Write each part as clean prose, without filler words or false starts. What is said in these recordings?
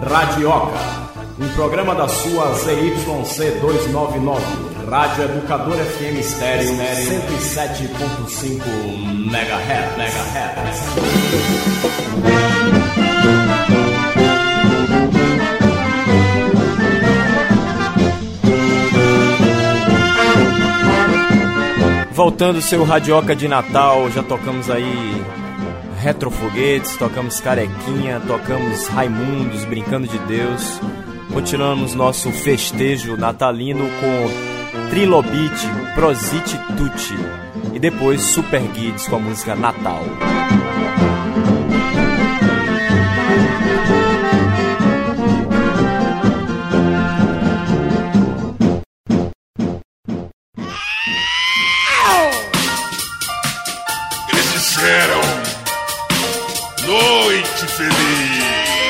Radioca, um programa da sua ZYC 299, Rádio Educador FM Estéreo 107.5 MHz. Voltando seu Radioca de Natal, já tocamos aí Retrofoguetes, tocamos Carequinha, tocamos Raimundos, Brincando de Deus. Continuamos nosso festejo natalino com Trilobite, Prosite Tutti e depois Super Guides com a música Natal. Eles disseram Noite Feliz.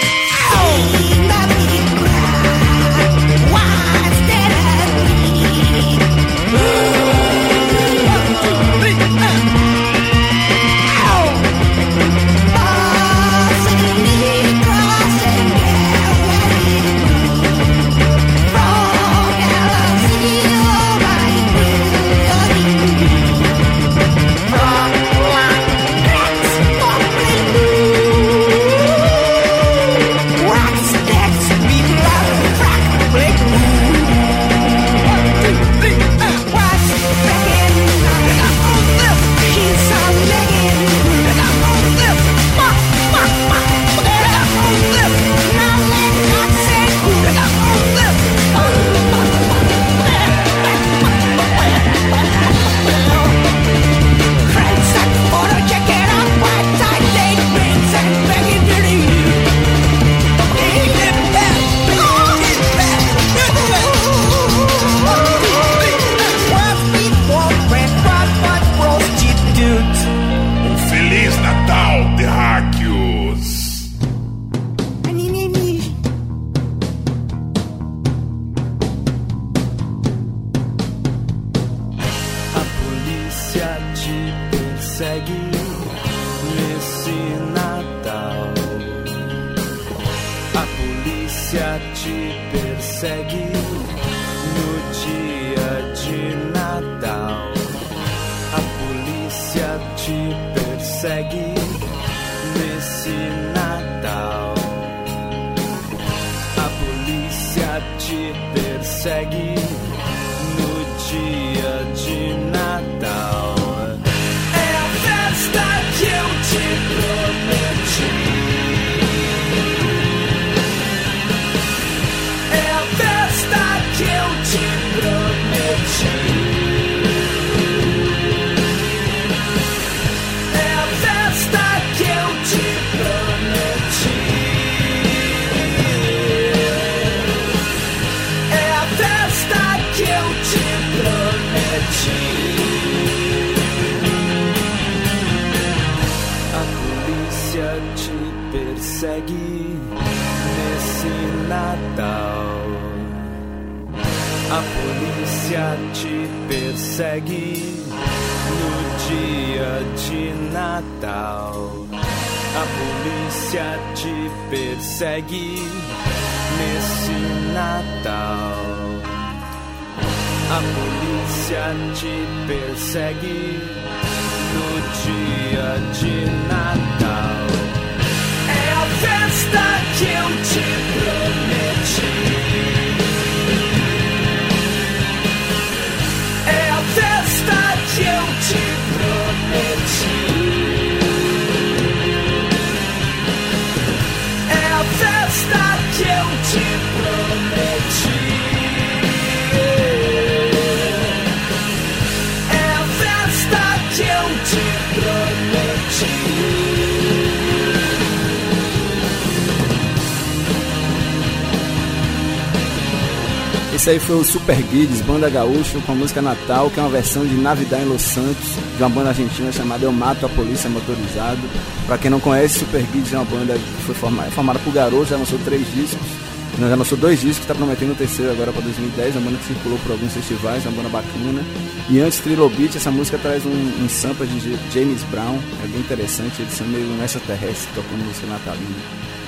Esse aí foi o Super Guides, banda gaúcha, com a música Natal, que é uma versão de Navidad em Los Santos, de uma banda argentina chamada Eu Mato a Polícia Motorizado. Pra quem não conhece, Super Guides é uma banda que foi formada por garotos, já lançou 3 discos, já lançou 2 discos, tá prometendo o terceiro agora pra 2010, uma banda que circulou por alguns festivais, uma banda bacana. E antes, Trilobite, essa música traz um sample de James Brown, é bem interessante, eles são meio um extraterrestre tocando música natalina.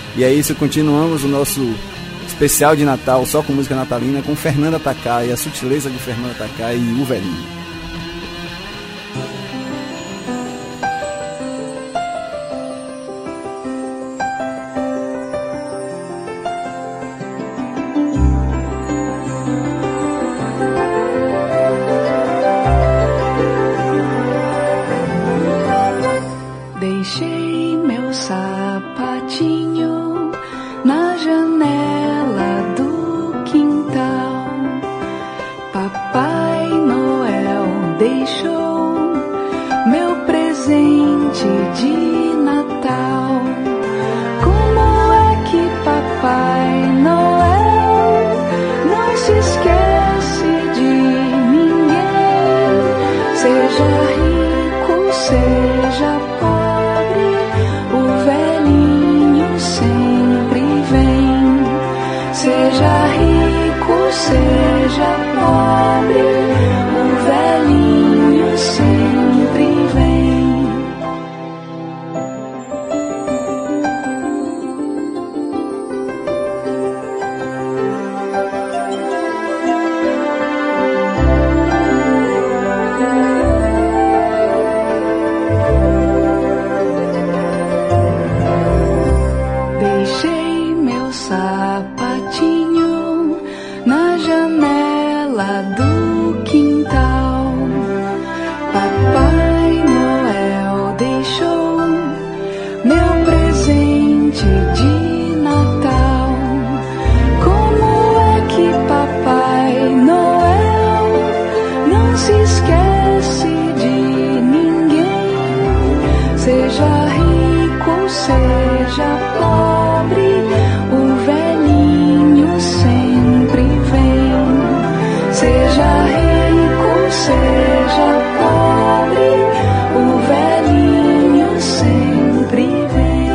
E é isso, continuamos o nosso especial de Natal, só com música natalina, com Fernanda Takai, a sutileza de Fernanda Takai e o Velhinho. Deixei meu sapatinho na janela do quintal. Papai Noel deixou meu presente de Natal. Como é que Papai Noel não se esquece de ninguém? Seja rico, seja pobre, o velhinho sempre vem. Seja rico, seja pobre, o velhinho sempre vem. Deixei meu sapatinho na janela do quintal. Papai Noel deixou meu presente de Natal. Como é que Papai Noel não se esquece de ninguém? Seja rico, seja pobre, o velhinho sempre vem. Seja rico, seja pobre, o velhinho sempre vem.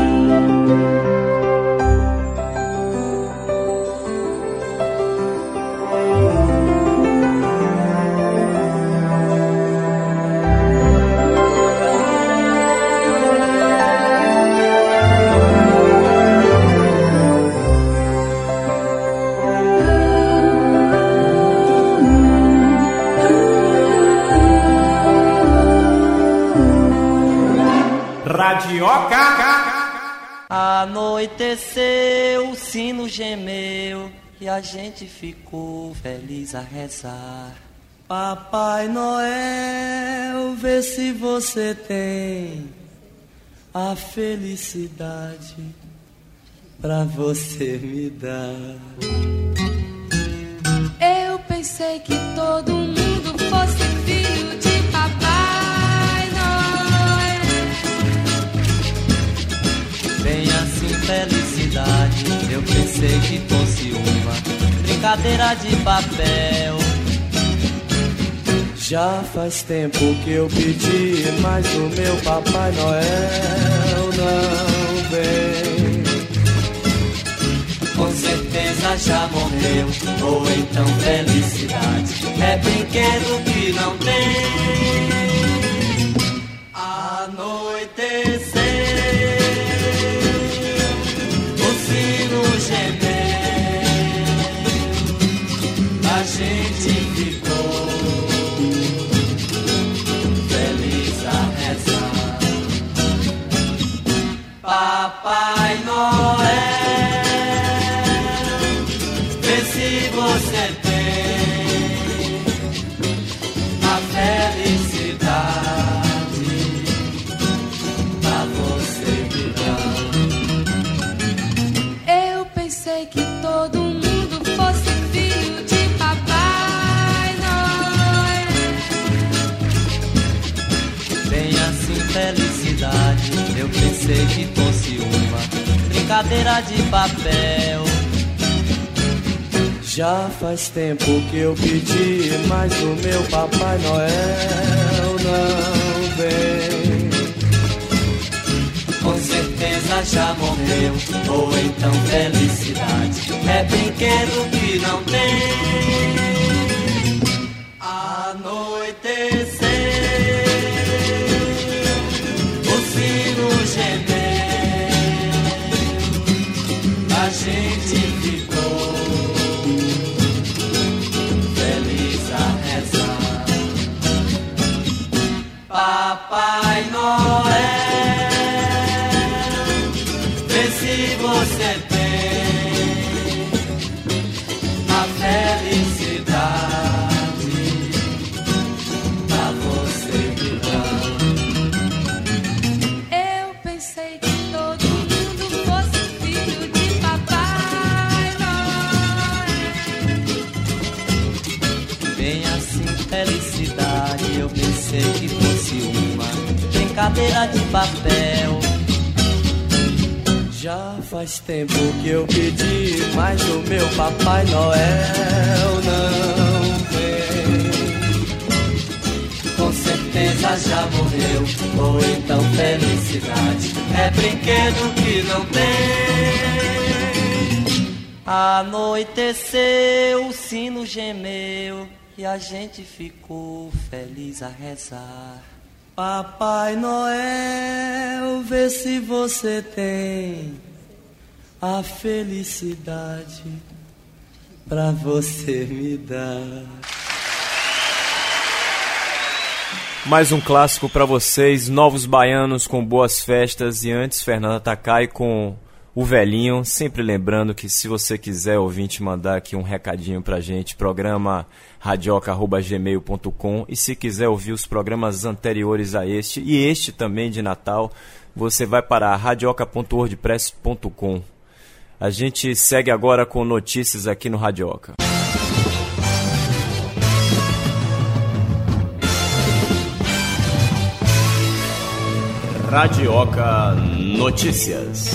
Radioca. Anoiteceu, o sino gemeu e a gente ficou feliz a rezar. Papai Noel, vê se você tem a felicidade pra você me dar. Eu pensei que todo mundo fosse filho de Papai Noel. Bem assim, felicidade, eu pensei que fosse uma brincadeira de papel. Já faz tempo que eu pedi, mas o meu Papai Noel não vem. Com certeza já morreu, ou então felicidade é brinquedo que não tem. Anoiteceu, o sino gemeu, a gente ficou feliz a rezar. Papai Noel, vê se você tem a felicidade pra você me dar. Eu pensei que todo mundo fosse filho de Papai Noel. Bem assim, felicidade, eu pensei que fosse uma brincadeira de papel. Já faz tempo que eu pedi, mas o meu Papai Noel não vem. Com certeza já morreu, ou então felicidade é brinquedo que não tem. Anoiteceu, o sino gemeu, se você tem a felicidade pra você me dar. Eu pensei que todo mundo fosse filho de Papai Noel. Bem assim, felicidade, eu pensei que fosse uma brincadeira de papel. Já faz tempo que eu pedi, mas o meu Papai Noel não vem. Com certeza já morreu, ou então felicidade é brinquedo que não tem. Anoiteceu, o sino gemeu e a gente ficou feliz a rezar. Papai Noel, vê se você tem a felicidade pra você me dar. Mais um clássico pra vocês, Novos Baianos com Boas Festas. E antes, Fernanda Takai com O Velhinho. Sempre lembrando que se você quiser, ouvinte, mandar aqui um recadinho pra gente, programa radioca@gmail.com. E se quiser ouvir os programas anteriores a este e este também de Natal, você vai para radioca.wordpress.com. A gente segue agora com notícias aqui no Radioca. Radioca Notícias.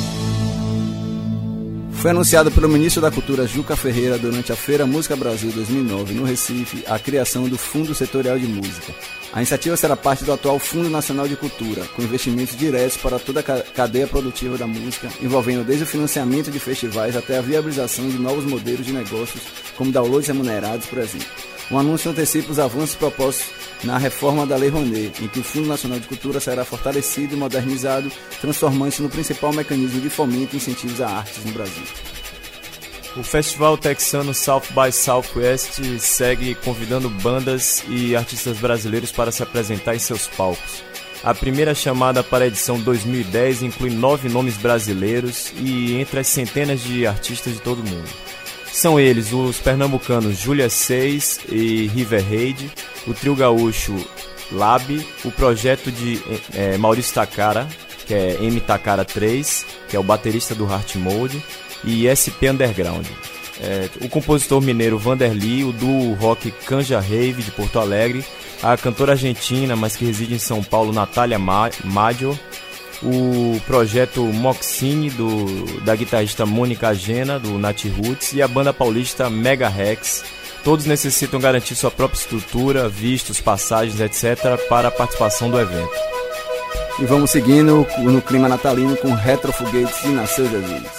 Foi anunciado pelo ministro da Cultura, Juca Ferreira, durante a Feira Música Brasil 2009, no Recife, a criação do Fundo Setorial de Música. A iniciativa será parte do atual Fundo Nacional de Cultura, com investimentos diretos para toda a cadeia produtiva da música, envolvendo desde o financiamento de festivais até a viabilização de novos modelos de negócios, como downloads remunerados, por exemplo. O anúncio antecipa os avanços propostos na reforma da Lei Rouanet, em que o Fundo Nacional de Cultura será fortalecido e modernizado, transformando-se no principal mecanismo de fomento e incentivos a artes no Brasil. O festival texano South by Southwest segue convidando bandas e artistas brasileiros para se apresentar em seus palcos. A primeira chamada para a edição 2010 inclui 9 nomes brasileiros e entre as centenas de artistas de todo o mundo. São eles os pernambucanos Júlia 6 e River Raid, o trio gaúcho Lab, o projeto de Maurício Takara, que é M Takara 3, que é o baterista do Heart Mode, e SP Underground. O compositor mineiro Vanderly, o duo rock Canja Rave de Porto Alegre, a cantora argentina, mas que reside em São Paulo, Natália Maggio, o projeto Moxine, da guitarrista Mônica Agena, do Nat Roots, e a banda paulista Mega Rex. Todos necessitam garantir sua própria estrutura, vistos, passagens, etc. para a participação do evento. E vamos seguindo no clima natalino com Retrofoguetes e Nasceu Jesus.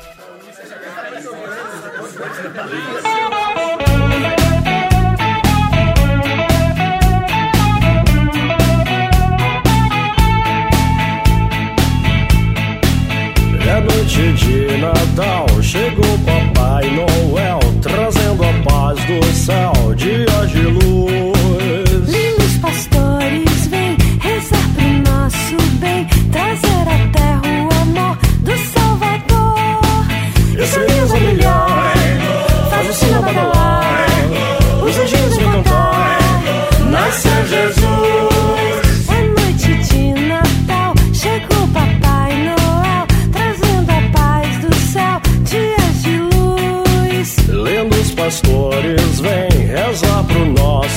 É noite de Natal, chegou Papai Noel, trazendo a paz do céu, dia de luz. Lindos pastores, vem rezar pro nosso bem, trazer à terra o amor do Salvador. E feliz a milhar, faz o sino badalar, os anjinhos vão cantar, nasceu Jesus. É noite de Natal, chegou Papai Noel, trazendo a paz do céu, dias de luz. Lindos pastores, vem rezar pro nosso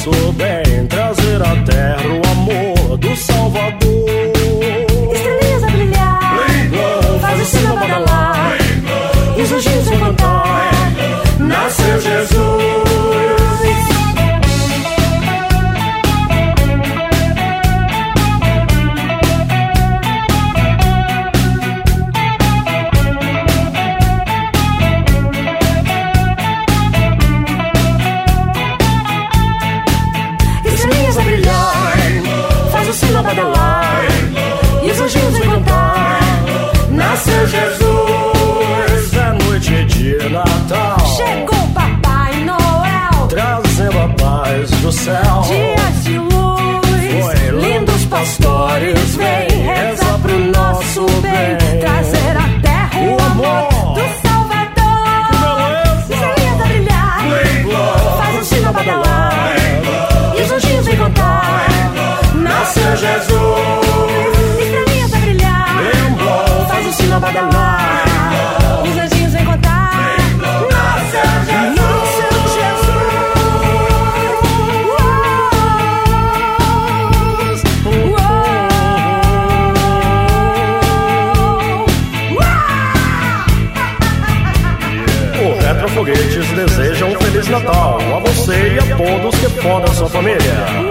Retrofoguetes deseja um Feliz Natal a você e a todos que podem a sua família.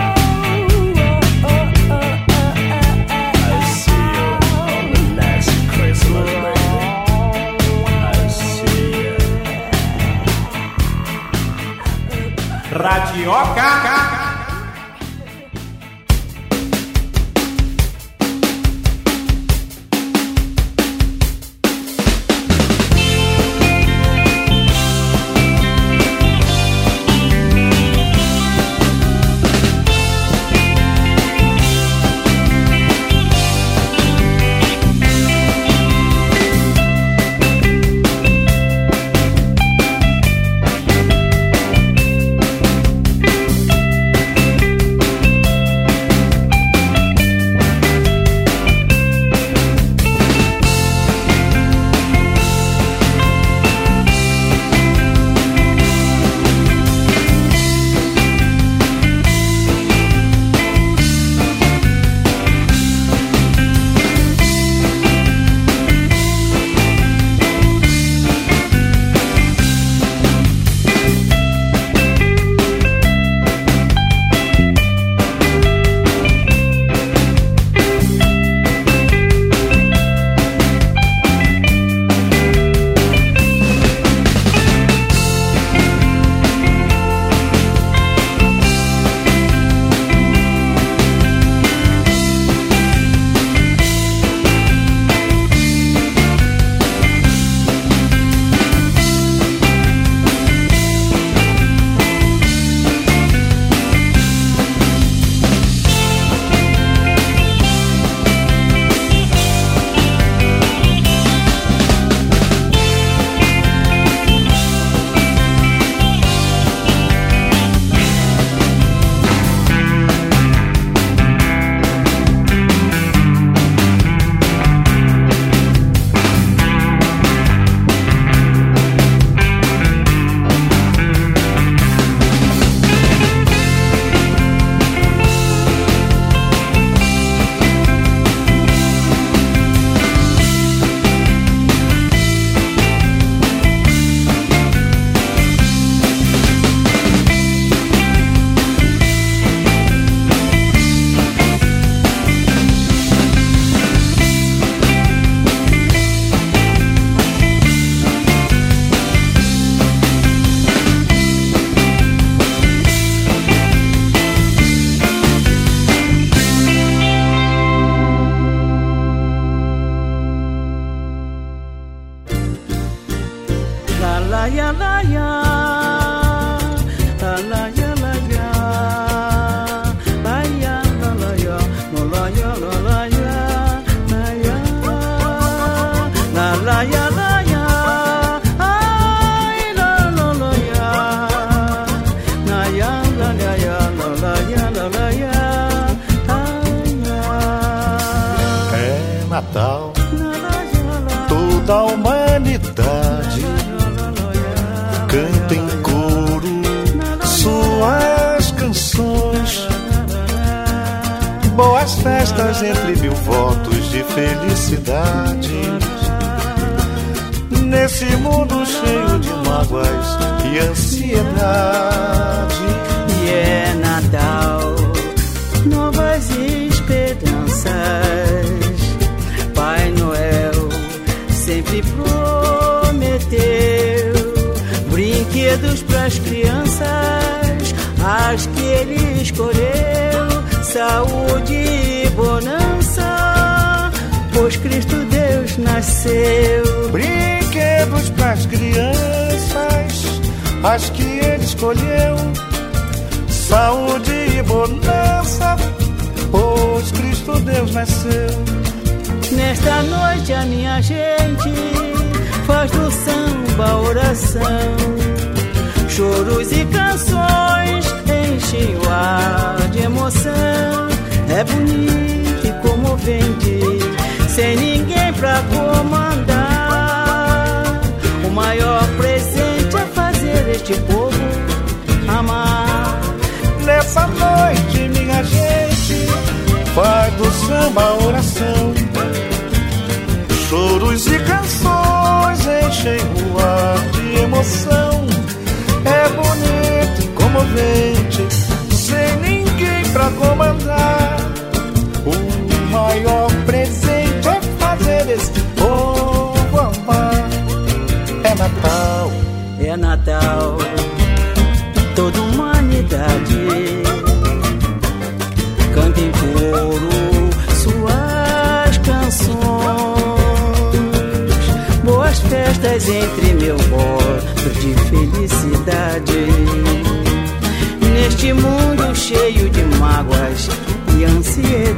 Radioca. Natal, toda a humanidade canta em coro suas canções. Boas festas entre mil votos de felicidade, nesse mundo cheio de mágoas e ansiedade. E é Natal, novas esperanças. Pai Noel sempre prometeu brinquedos pras crianças, as que ele escolheu, saúde e bonança, pois Cristo Deus nasceu. Brinquedos pras crianças, as que ele escolheu, saúde e bonança, pois Cristo Deus nasceu. Nesta noite a minha gente faz do samba oração, choros e canções enchem o ar de emoção. É bonito e comovente, sem ninguém pra comandar. O maior presente é fazer este povo amar. Nessa noite minha gente faz do samba oração, choros e canções enchem o ar de emoção. emoção. É bonito e comovente, sem ninguém pra comandar. O maior presente é fazer este povo amar. É Natal, é Natal, toda humanidade canta em coro suas canções. Boas festas entre meu voto de felicidade, neste mundo cheio de mágoas e ansiedade.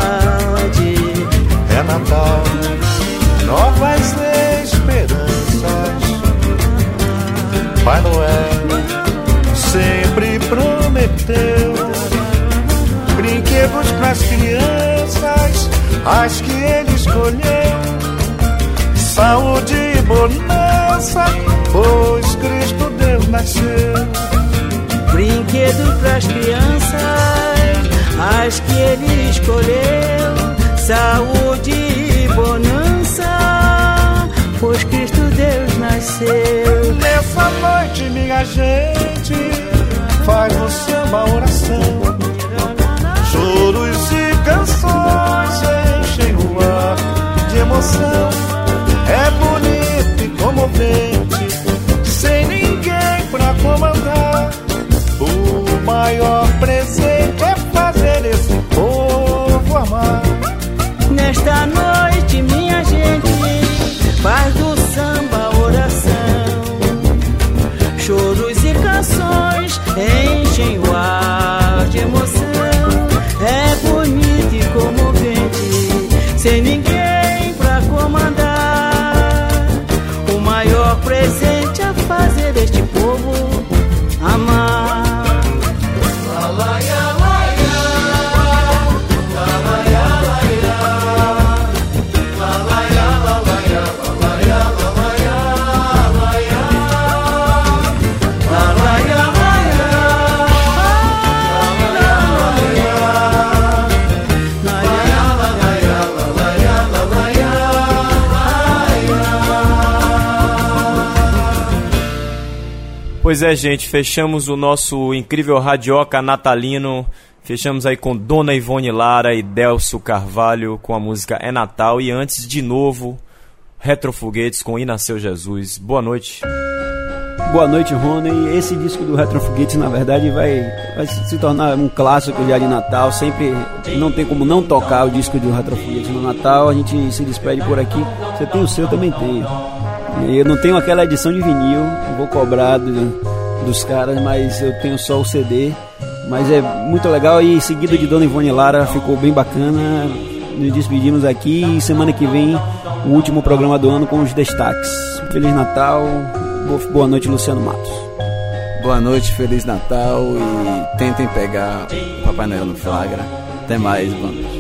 É Natal, novas esperanças. Pai Noel sempre prometeu brinquedos pras crianças, as que ele escolheu. Saúde e bonança, pois Cristo Deus nasceu. Brinquedos pras crianças, as que ele escolheu. Saúde e bonança, pois Cristo Deus nasceu. Nessa noite, minha gente, faz o samba oração. Choros e canções enchem o ar de emoção. É bonito e comovente, sem ninguém pra comandar. O maior presente é fazer esse povo amar. Nesta noite, minha gente, faz do samba oração. Choros e canções enchem o ar de emoção. É bonito e comovente, sem ninguém pra comandar. O maior presente é fazer este povo amar. Pois é, gente, fechamos o nosso incrível Radioca natalino. Fechamos aí com Dona Ivone Lara e Delcio Carvalho com a música É Natal. E antes, de novo, Retrofoguetes com E Nasceu Jesus. Boa noite. Boa noite, Rony. Esse disco do Retrofoguetes, na verdade, vai se tornar um clássico já de Natal. Sempre não tem como não tocar o disco do Retrofoguetes no Natal. A gente se despede por aqui. Você tem o seu, também tenho. Eu não tenho aquela edição de vinil, não vou cobrar dos caras, mas eu tenho só o CD. Mas é muito legal e seguido de Dona Ivone Lara, ficou bem bacana. Nos despedimos aqui e semana que vem o último programa do ano com os destaques. Feliz Natal, boa noite, Luciano Matos. Boa noite, Feliz Natal e tentem pegar o Papai Noel no flagra. Até mais, boa noite.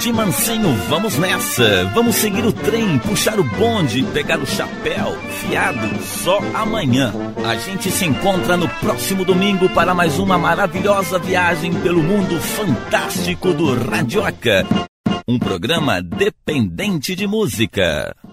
de mansinho, vamos nessa. Vamos seguir o trem, puxar o bonde, pegar o chapéu, fiado, só amanhã. A gente se encontra no próximo domingo para mais uma maravilhosa viagem pelo mundo fantástico do Radioca. Um programa dependente de música.